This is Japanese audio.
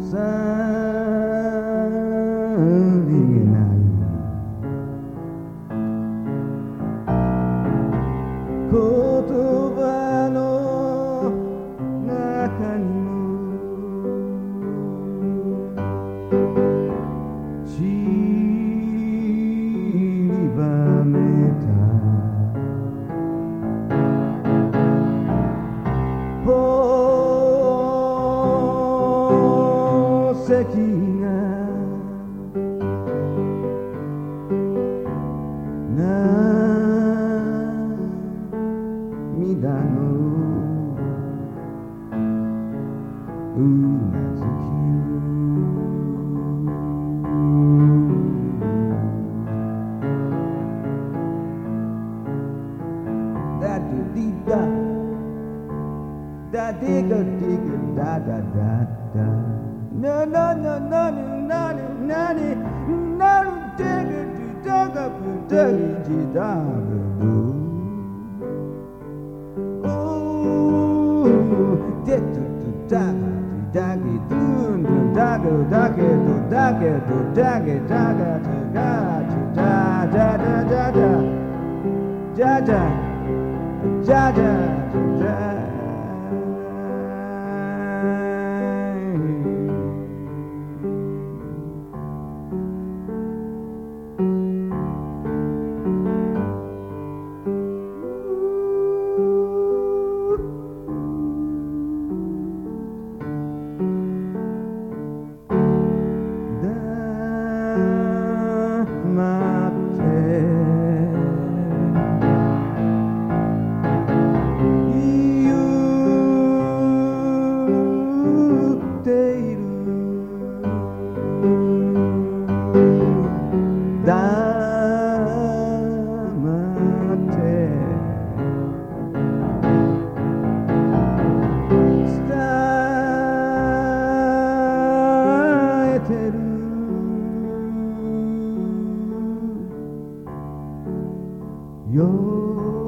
さりげない言葉の中にも散りばめた宝石が涙のうなずきだドゥディダだディガディガダダダダななななになになになるディガディダガブダギジダブドでだだけどだけどだけどだけどだけだがだだだだだだだだだよ